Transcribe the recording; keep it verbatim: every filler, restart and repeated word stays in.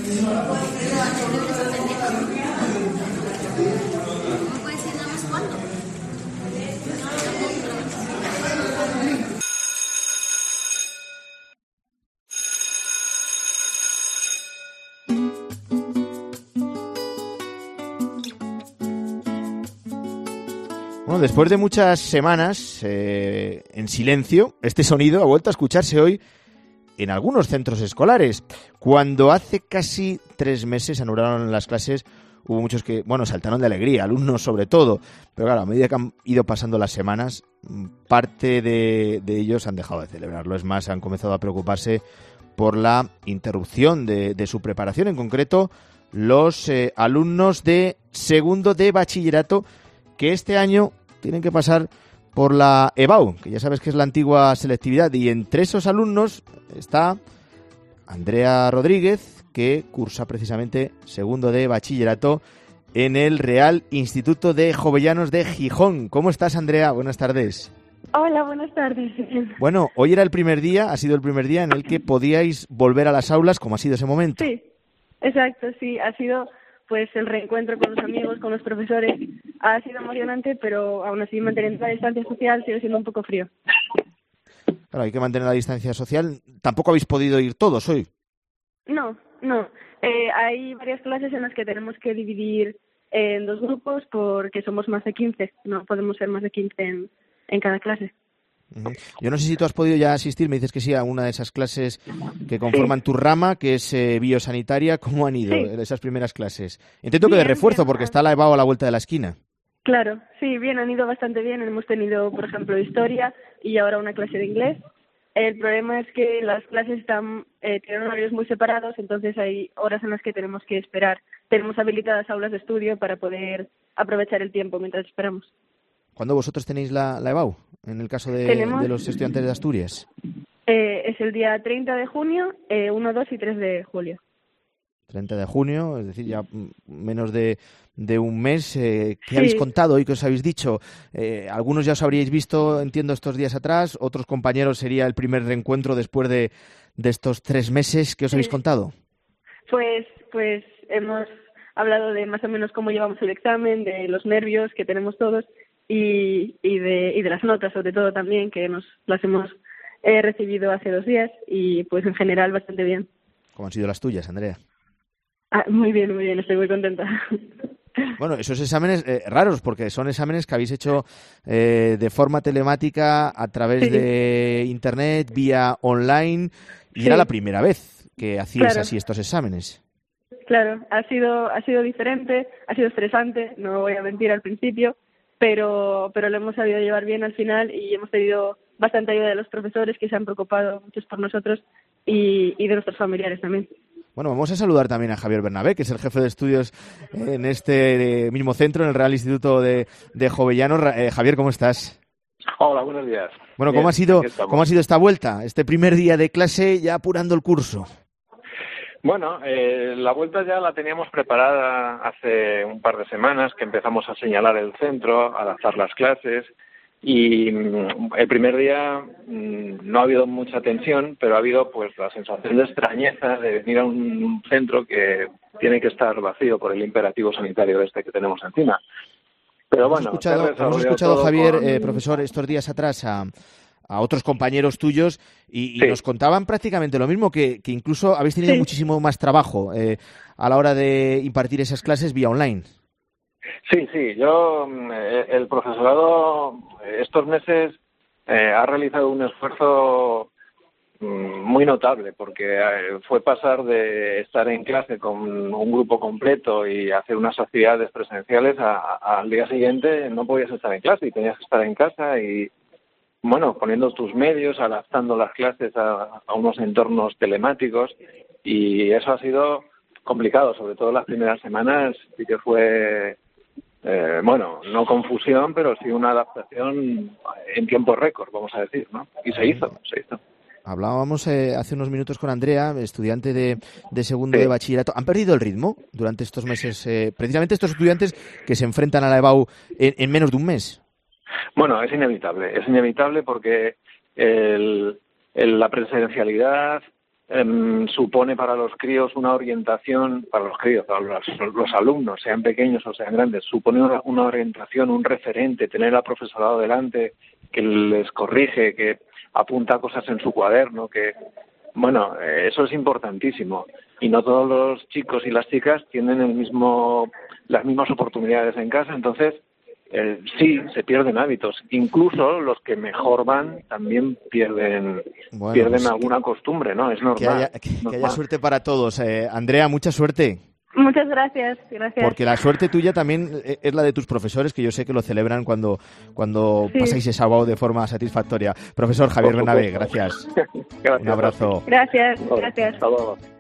puedes decir nada más cuándo? Bueno, después de muchas semanas eh, en silencio, este sonido ha vuelto a escucharse hoy en algunos centros escolares. Cuando hace casi tres meses anularon las clases, hubo muchos que, bueno, saltaron de alegría, alumnos sobre todo. Pero claro, a medida que han ido pasando las semanas, parte de, de ellos han dejado de celebrarlo. Es más, han comenzado a preocuparse por la interrupción de, de su preparación. En concreto, los eh, alumnos de segundo de bachillerato, que este año tienen que pasar por la E B A U, que ya sabes que es la antigua selectividad, y entre esos alumnos está Andrea Rodríguez, que cursa precisamente segundo de bachillerato en el Real Instituto de Jovellanos de Gijón. ¿Cómo estás, Andrea? Buenas tardes. Hola, buenas tardes. Bueno, hoy era el primer día, ha sido el primer día en el que podíais volver a las aulas. ¿Cómo ha sido ese momento? Sí, exacto, sí, ha sido pues el reencuentro con los amigos, con los profesores. Ha sido emocionante, pero aún así manteniendo la distancia social sigue siendo un poco frío. Claro, hay que mantener la distancia social. ¿Tampoco habéis podido ir todos hoy? No, no. Eh, hay varias clases en las que tenemos que dividir en dos grupos porque somos más de quince. No podemos ser más de quince en, en cada clase. Uh-huh. Yo no sé si tú has podido ya asistir, me dices que sí, a una de esas clases que conforman sí. tu rama, que es eh, biosanitaria. ¿Cómo han ido sí. esas primeras clases? Intento bien, que de refuerzo, bien, porque está la E B A U a la vuelta de la esquina. Claro, sí, bien, han ido bastante bien. Hemos tenido, por ejemplo, historia y ahora una clase de inglés. El problema es que las clases están eh, tienen horarios muy separados, entonces hay horas en las que tenemos que esperar. Tenemos habilitadas aulas de estudio para poder aprovechar el tiempo mientras esperamos. ¿Cuándo vosotros tenéis la, la E B A U, en el caso de, de los estudiantes de Asturias? Eh, es el día treinta de junio, eh, uno, dos y tres de julio. treinta de junio, es decir, ya menos de, de un mes. Eh, ¿Qué sí. habéis contado hoy? ¿Qué os habéis dicho? Eh, algunos ya os habríais visto, entiendo, estos días atrás. Otros compañeros sería el primer reencuentro después de, de estos tres meses. ¿Qué os sí. habéis contado? Pues, pues hemos hablado de más o menos cómo llevamos el examen, de los nervios que tenemos todos. Y, y, de, y de las notas, sobre todo también, que nos las hemos eh, recibido hace dos días y pues en general bastante bien. ¿Cómo han sido las tuyas, Andrea? Ah, muy bien, muy bien, estoy muy contenta. Bueno, esos exámenes eh, raros, porque son exámenes que habéis hecho eh, de forma telemática a través sí. de internet, vía online, y sí. era la primera vez que hacíais claro. así estos exámenes. Claro, ha sido, ha sido diferente, ha sido estresante, no voy a mentir al principio, pero pero lo hemos sabido llevar bien al final y hemos tenido bastante ayuda de los profesores que se han preocupado muchos por nosotros y, y de nuestros familiares también. Bueno, vamos a saludar también a Javier Bernabé, que es el jefe de estudios en este mismo centro, en el Real Instituto de, de Jovellanos. Eh, Javier, ¿cómo estás? Hola, buenos días. Bueno, Bien, ¿cómo ha sido cómo ha sido esta vuelta, este primer día de clase ya apurando el curso? Bueno, eh, la vuelta ya la teníamos preparada hace un par de semanas, que empezamos a señalar el centro, a adaptar las clases, y mm, el primer día mm, no ha habido mucha tensión, pero ha habido pues la sensación de extrañeza de venir a un centro que tiene que estar vacío por el imperativo sanitario este que tenemos encima. Pero hemos bueno, escuchado, hemos escuchado Javier, con... eh, profesor, estos días atrás a... a otros compañeros tuyos y, y sí. nos contaban prácticamente lo mismo, que, que incluso habéis tenido sí. muchísimo más trabajo eh, a la hora de impartir esas clases vía online. Sí, sí, yo, el profesorado estos meses eh, ha realizado un esfuerzo muy notable, porque fue pasar de estar en clase con un grupo completo y hacer unas actividades presenciales a, a, al día siguiente no podías estar en clase y tenías que estar en casa y bueno, poniendo tus medios, adaptando las clases a, a unos entornos telemáticos, y eso ha sido complicado, sobre todo las primeras semanas, sí que fue, eh, bueno, no confusión, pero sí una adaptación en tiempo récord, vamos a decir, ¿no? Y se hizo, se hizo. Hablábamos eh, hace unos minutos con Andrea, estudiante de, de segundo sí. de bachillerato. ¿Han perdido el ritmo durante estos meses? Eh, precisamente estos estudiantes que se enfrentan a la E B A U en, en menos de un mes. Bueno, es inevitable, es inevitable porque el, el, la presencialidad eh, supone para los críos una orientación, para los críos, para los, los alumnos, sean pequeños o sean grandes, supone una, una orientación, un referente, tener al profesorado delante que les corrige, que apunta cosas en su cuaderno, que, bueno, eh, eso es importantísimo. Y no todos los chicos y las chicas tienen el mismo, las mismas oportunidades en casa, entonces eh, sí, se pierden hábitos. Incluso los que mejor van también pierden bueno, pierden pues alguna costumbre, ¿no? Es normal. Que haya, que, normal. que haya suerte para todos. Eh, Andrea, mucha suerte. Muchas gracias, gracias. Porque la suerte tuya también es la de tus profesores, que yo sé que lo celebran cuando, cuando sí. pasáis ese sábado de forma satisfactoria. Profesor Javier Bernabé, gracias. Gracias. Un abrazo. Gracias, gracias. Hasta luego.